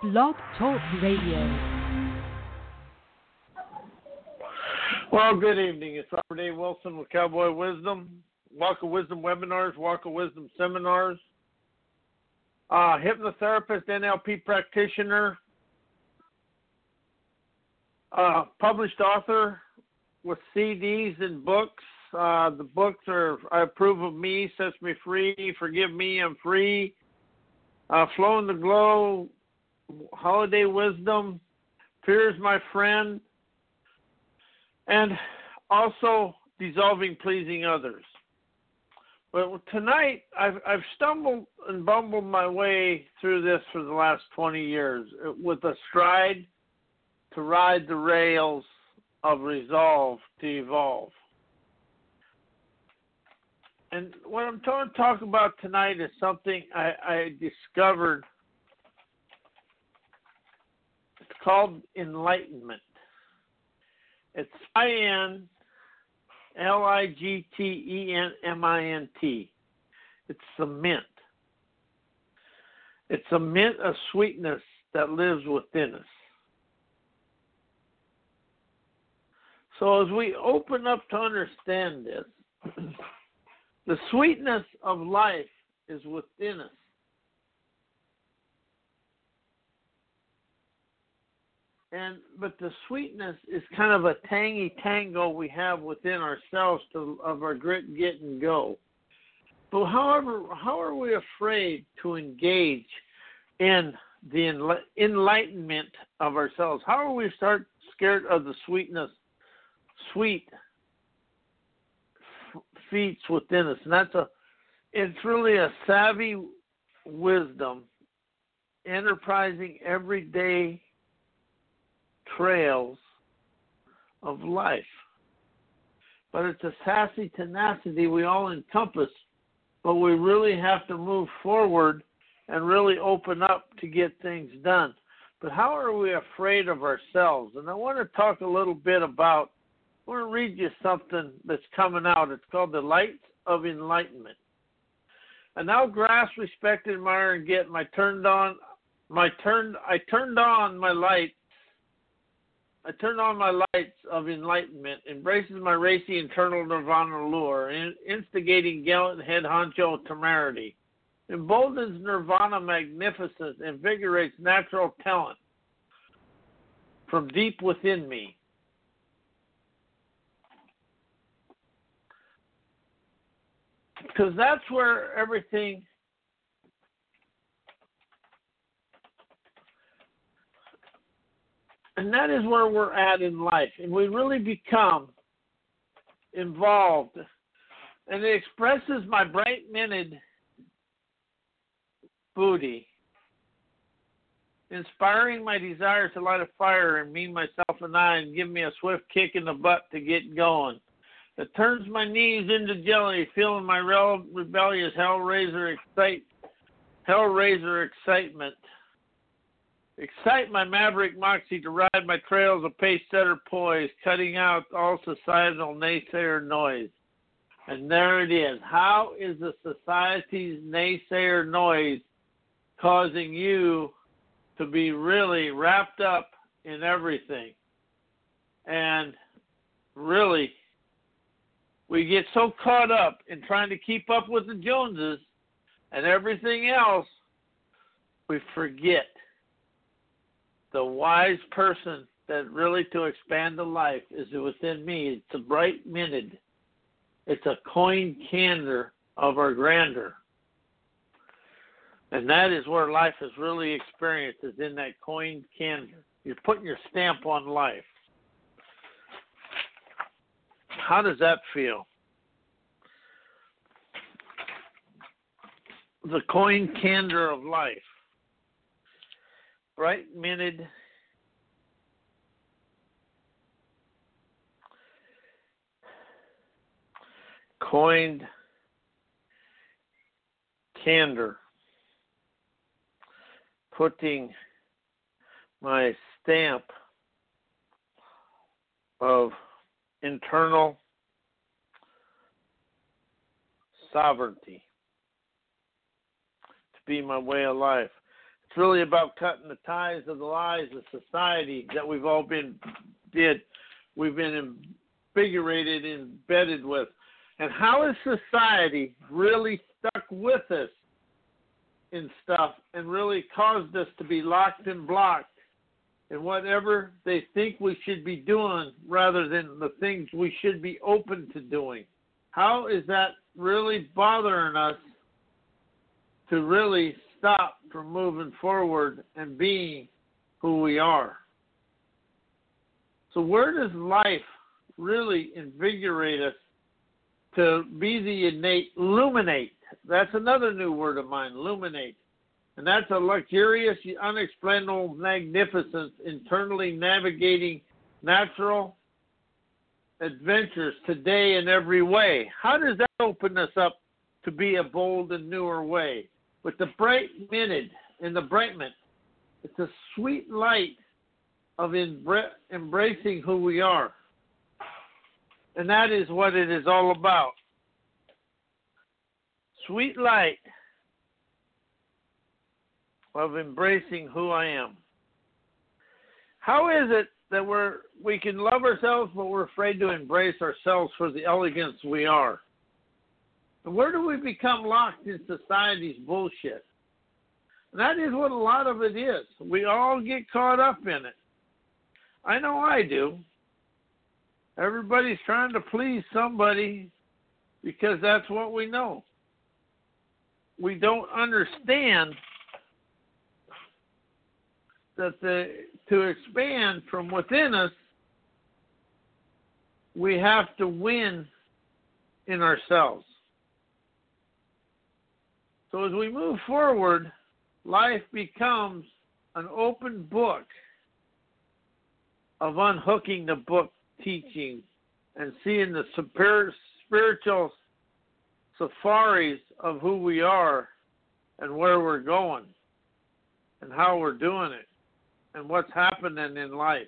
Blog Talk Radio. Well, good evening. It's Robert A. Wilson with Cowboy Wisdom, Walk of Wisdom webinars, Walk of Wisdom seminars, hypnotherapist, NLP practitioner, published author with CDs and books. The books are I Approve of Me, Sets Me Free, Forgive Me, I'm Free, Flow in the Glow, Holiday Wisdom, Fear is My Friend, and also Dissolving Pleasing Others. But tonight, I've stumbled and bumbled my way through this for the last 20 years with a stride to ride the rails of resolve to evolve. And what I'm going to talk about tonight is something I discovered. It's called enlightenment. It's INLIGTENMINT. It's the mint. It's a mint of sweetness that lives within us. So as we open up to understand this, the sweetness of life is within us. But the sweetness is kind of a tangy tango we have within ourselves of our grit, get, and go. But however, how are we afraid to engage in the enlightenment of ourselves? How are we scared of the sweetness, sweet feats within us? And it's really a savvy wisdom, enterprising everyday trails of life. But it's a sassy tenacity we all encompass, but we really have to move forward and really open up to get things done. But how are we afraid of ourselves? And I want to talk a little bit about, I want to read you something that's coming out. It's called The Light of Enlightenment. And now grasp, respect, admire, and get I turned on my lights of enlightenment, embraces my racy internal nirvana lure, instigating gallant head honcho temerity, emboldens nirvana magnificence, invigorates natural talent from deep within me. Because that's where everything and that is where we're at in life. And we really become involved. And it expresses my bright minted booty, inspiring my desire to light a fire in me, myself, and I, and give me a swift kick in the butt to get going. It turns my knees into jelly, feeling my rebellious hellraiser excitement. Excite my maverick moxie to ride my trails of pace-setter poise, cutting out all societal naysayer noise. And there it is. How is the society's naysayer noise causing you to be really wrapped up in everything? And really, we get so caught up in trying to keep up with the Joneses and everything else, we forget the wise person that really to expand the life is within me. It's a bright minted. It's a coined candor of our grandeur. And that is where life is really experienced, is in that coined candor. You're putting your stamp on life. How does that feel? The coined candor of life. Bright minted, coined candor, putting my stamp of internal sovereignty to be my way of life. It's really about cutting the ties of the lies of society that we've all been invigorated, embedded with. And how is society really stuck with us in stuff and really caused us to be locked and blocked in whatever they think we should be doing rather than the things we should be open to doing? How is that really bothering us to really stop from moving forward and being who we are? So where does life really invigorate us to be the innate, illuminate? That's another new word of mine, illuminate. And that's a luxurious, unexplainable magnificence, internally navigating natural adventures today in every way. How does that open us up to be a bold and newer way? With the bright minted and the brightment, it's a sweet light of embracing who we are. And that is what it is all about. Sweet light of embracing who I am. How is it that we can love ourselves, but we're afraid to embrace ourselves for the elegance we are? And where do we become locked in society's bullshit? And that is what a lot of it is. We all get caught up in it. I know I do. Everybody's trying to please somebody because that's what we know. We don't understand that to expand from within us, we have to win in ourselves. So as we move forward, life becomes an open book of unhooking the book teaching and seeing the spiritual safaris of who we are and where we're going and how we're doing it and what's happening in life.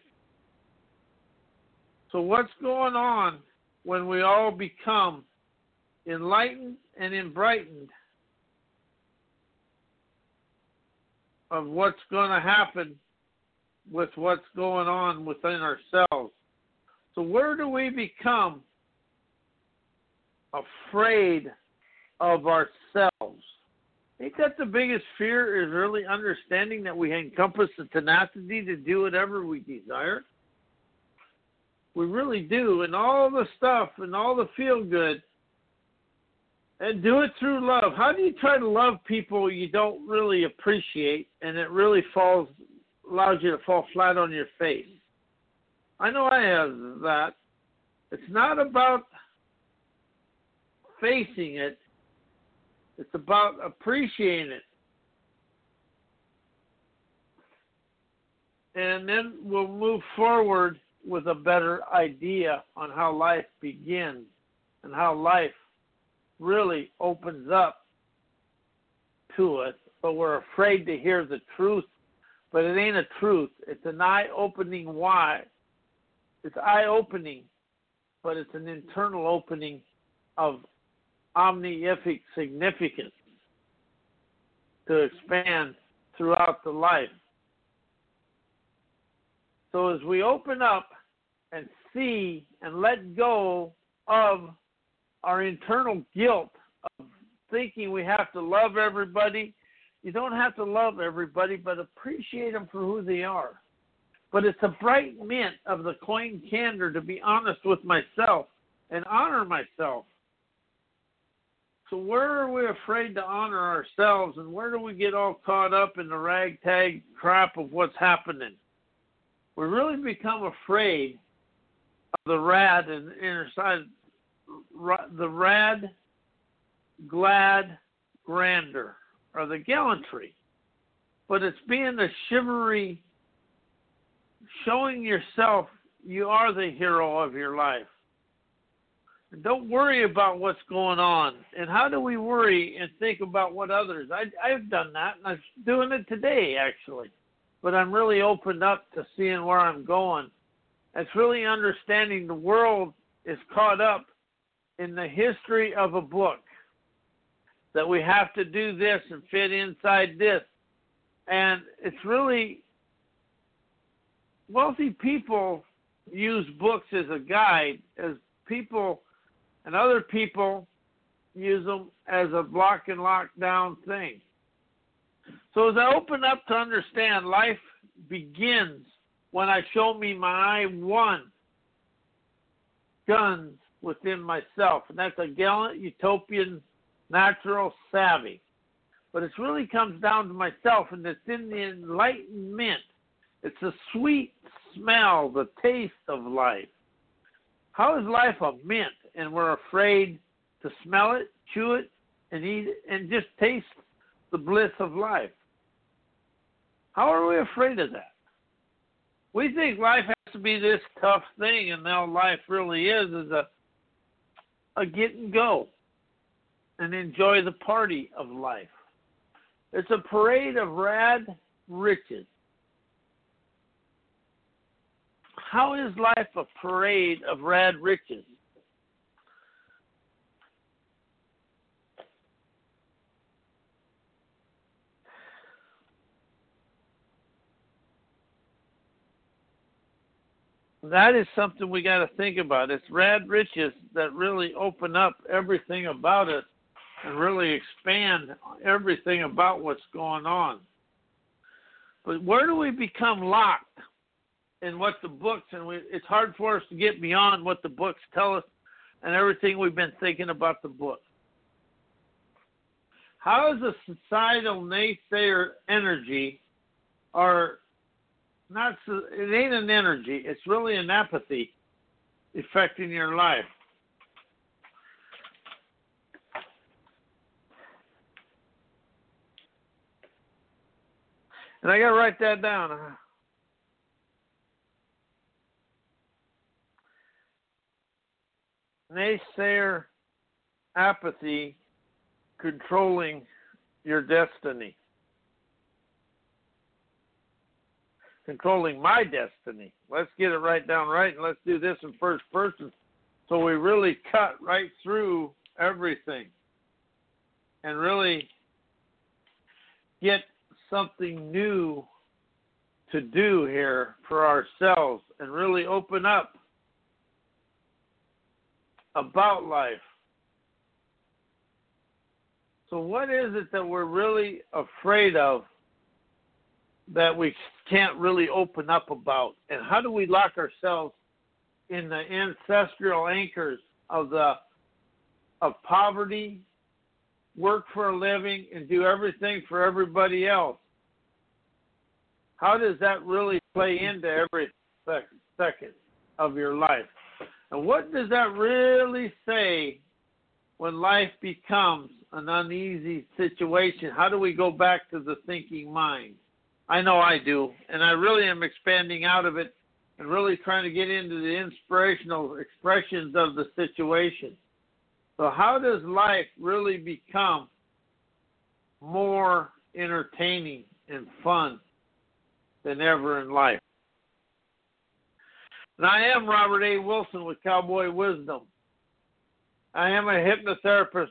So what's going on when we all become enlightened and enbrightened of what's going to happen with what's going on within ourselves? So where do we become afraid of ourselves? I think that the biggest fear is really understanding that we encompass the tenacity to do whatever we desire. We really do. And all the stuff and all the feel good. And do it through love. How do you try to love people you don't really appreciate and it really allows you to fall flat on your face? I know I have that. It's not about facing it. It's about appreciating it. And then we'll move forward with a better idea on how life begins and how life really opens up to us. But we're afraid to hear the truth. But it ain't a truth. It's an eye-opening why. It's eye-opening, but it's an internal opening of omnific significance to expand throughout the life. So as we open up and see and let go of our internal guilt of thinking we have to love everybody, you don't have to love everybody, but appreciate them for who they are. But it's a bright mint of the coin candor to be honest with myself and honor myself. So where are we afraid to honor ourselves, and where do we get all caught up in the ragtag crap of what's happening? We really become afraid of the rad and inner side, the rad, glad, grandeur, or the gallantry. But it's being the chivalry, showing yourself you are the hero of your life. And don't worry about what's going on. And how do we worry and think about what others? I've done that, and I'm doing it today, actually. But I'm really opened up to seeing where I'm going. It's really understanding the world is caught up in the history of a book, that we have to do this and fit inside this. And it's really, wealthy people use books as a guide, as people and other people use them as a block and lockdown thing. So as I open up to understand, life begins when I show me my one guns within myself. And that's a gallant, utopian, natural savvy. But it really comes down to myself, and it's in the enlightenment. It's the sweet smell, the taste of life. How is life a mint, and we're afraid to smell it, chew it, and eat it, and just taste the bliss of life? How are we afraid of that? We think life has to be this tough thing, and now life really is a get and go and enjoy the party of life. It's a parade of rad riches. How is life a parade of rad riches? That is something we got to think about. It's rad riches that really open up everything about it and really expand everything about what's going on. But where do we become locked in what the books, and it's hard for us to get beyond what the books tell us and everything we've been thinking about the book. How is a societal naysayer energy, or not? It ain't an energy. It's really an apathy affecting your life. And I got to write that down. Naysayer apathy controlling your destiny. Controlling my destiny. Let's get it right down right, and let's do this in first person so we really cut right through everything and really get something new to do here for ourselves and really open up about life. So what is it that we're really afraid of that we can't really open up about? And how do we lock ourselves in the ancestral anchors of poverty, work for a living, and do everything for everybody else? How does that really play into every second of your life? And what does that really say when life becomes an uneasy situation? How do we go back to the thinking mind? I know I do, and I really am expanding out of it and really trying to get into the inspirational expressions of the situation. So how does life really become more entertaining and fun than ever in life? And I am Robert A. Wilson with Cowboy Wisdom. I am a hypnotherapist,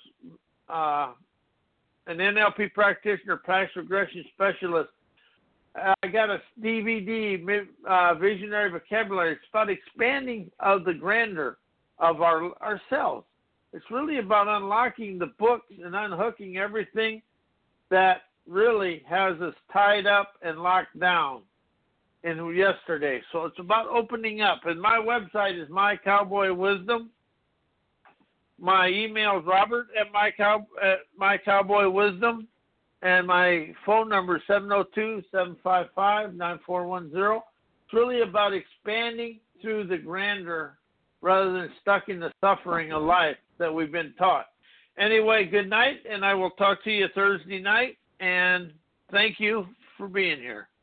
an NLP practitioner, past regression specialist. I got a DVD, Visionary Vocabulary. It's about expanding of the grandeur of ourselves. It's really about unlocking the books and unhooking everything that really has us tied up and locked down in yesterday. So it's about opening up. And my website is My Cowboy Wisdom. My email is Robert at My Cowboy Wisdom. And my phone number is 702-755-9410. It's really about expanding through the grandeur rather than stuck in the suffering of life that we've been taught. Anyway, good night, and I will talk to you Thursday night. And thank you for being here.